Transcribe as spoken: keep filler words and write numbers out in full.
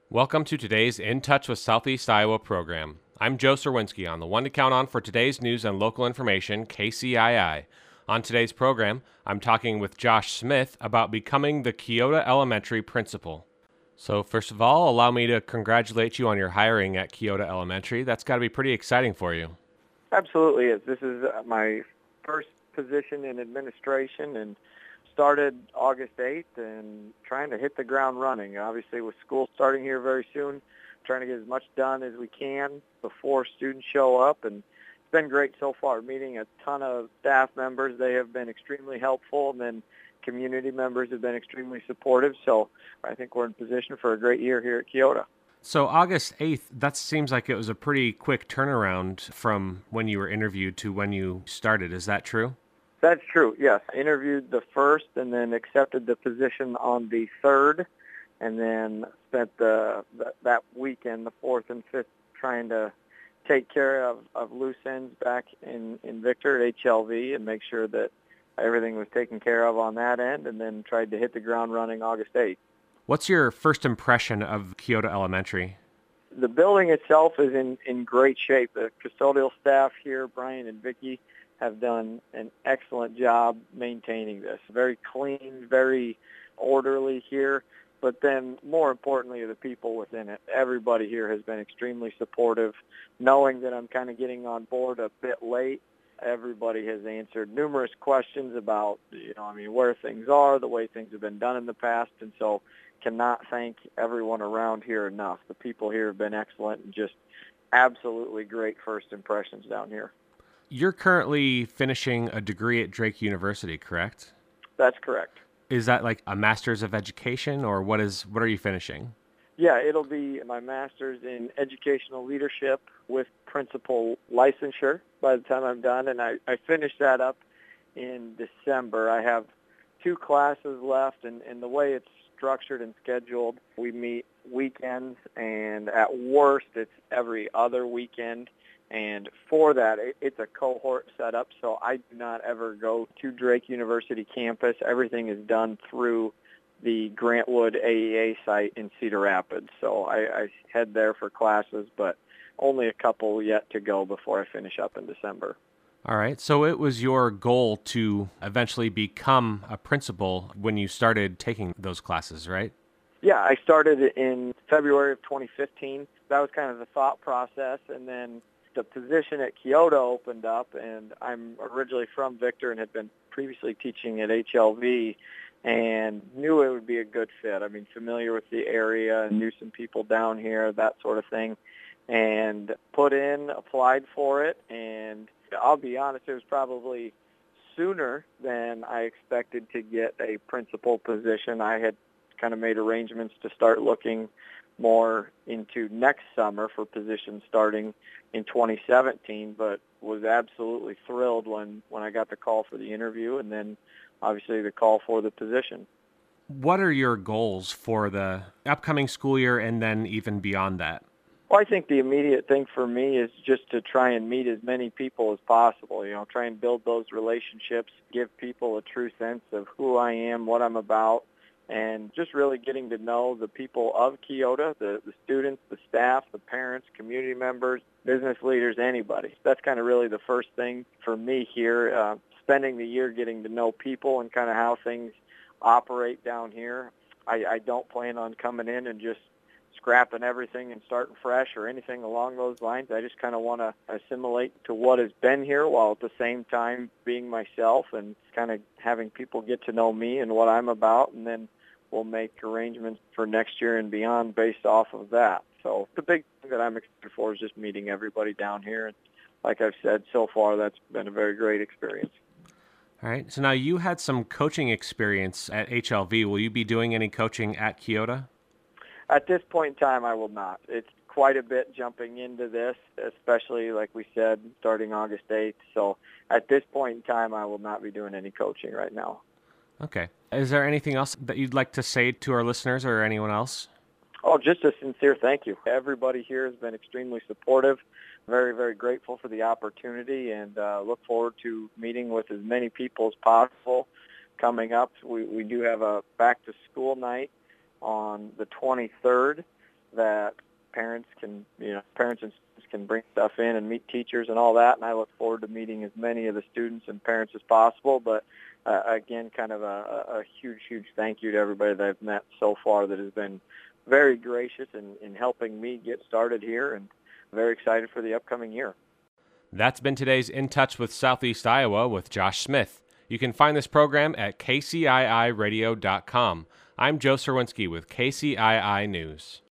Welcome to today's In Touch with Southeast Iowa program. I'm Joe Serwinski on the one to count on for today's news and local information, K C I I. On today's program, I'm talking with Josh Smith about becoming the Keota Elementary principal. So first of all, allow me to congratulate you on your hiring at Keota Elementary. That's got to be pretty exciting for you. Absolutely is. This is uh, my first position in administration and started August eighth and trying to hit the ground running. Obviously, with school starting here very soon, trying to get as much done as we can before students show up. And it's been great so far, meeting a ton of staff members. They have been extremely helpful, and then community members have been extremely supportive. So I think we're in position for a great year here at Keota. So August eighth, that seems like it was a pretty quick turnaround from when you were interviewed to when you started. Is that true? That's true, yes. I interviewed the first and then accepted the position on the third, and then spent the, the that weekend, the fourth and fifth, trying to take care of, of loose ends back in, in Victor at H L V and make sure that everything was taken care of on that end, and then tried to hit the ground running August eighth. What's your first impression of Keota Elementary? The building itself is in, in great shape. The custodial staff here, Brian and Vicki, have done an excellent job maintaining this. Very clean, very orderly here. But then more importantly, the people within it. Everybody here has been extremely supportive. Knowing that I'm kind of getting on board a bit late, everybody has answered numerous questions about, you know, I mean, where things are, the way things have been done in the past. And so cannot thank everyone around here enough. The people here have been excellent and just absolutely great first impressions down here. You're currently finishing a degree at Drake University, correct? That's correct. Is that like a master's of education, or what is what are you finishing? Yeah, it'll be my master's in educational leadership with principal licensure by the time I'm done, and I, I finish that up in December. I have two classes left, and, and the way it's structured and scheduled, we meet weekends, and at worst it's every other weekend. And for that, it's a cohort setup, so I do not ever go to Drake University campus. Everything is done through the Grantwood A E A site in Cedar Rapids. So I, I head there for classes, but only a couple yet to go before I finish up in December. All right. So it was your goal to eventually become a principal when you started taking those classes, right? Yeah, I started in February of twenty fifteen. That was kind of the thought process, and then the position at Keota opened up, and I'm originally from Victor and had been previously teaching at H L V and knew it would be a good fit. I mean, familiar with the area, knew some people down here, that sort of thing, and put in, applied for it, and I'll be honest, it was probably sooner than I expected to get a principal position. I had kind of made arrangements to start looking more into next summer for positions starting in twenty seventeen, but was absolutely thrilled when, when I got the call for the interview and then obviously the call for the position. What are your goals for the upcoming school year and then even beyond that? Well, I think the immediate thing for me is just to try and meet as many people as possible, you know, try and build those relationships, give people a true sense of who I am, what I'm about, and just really getting to know the people of Keota, the, the students, the staff, the parents, community members, business leaders, anybody. That's kind of really the first thing for me here, uh, spending the year getting to know people and kind of how things operate down here. I, I don't plan on coming in and just scrapping everything and starting fresh or anything along those lines. I just kind of want to assimilate to what has been here while at the same time being myself and kind of having people get to know me and what I'm about, and then we'll make arrangements for next year and beyond based off of that. So the big thing that I'm excited for is just meeting everybody down here. And like I've said, so far that's been a very great experience. All right. So now you had some coaching experience at H L V. Will you be doing any coaching at Keota? At this point in time, I will not. It's quite a bit jumping into this, especially, like we said, starting August eighth. So at this point in time, I will not be doing any coaching right now. Okay. Is there anything else that you'd like to say to our listeners or anyone else? Oh, just a sincere thank you. Everybody here has been extremely supportive. Very, very grateful for the opportunity, and uh, look forward to meeting with as many people as possible coming up. We, we do have a back-to-school night on the twenty-third that and bring stuff in and meet teachers and all that. And I look forward to meeting as many of the students and parents as possible. But uh, again, kind of a, a huge, huge thank you to everybody that I've met so far that has been very gracious in, in helping me get started here, and very excited for the upcoming year. That's been today's In Touch with Southeast Iowa with Josh Smith. You can find this program at K C I I radio dot com. I'm Joe Serwinski with K C I I News.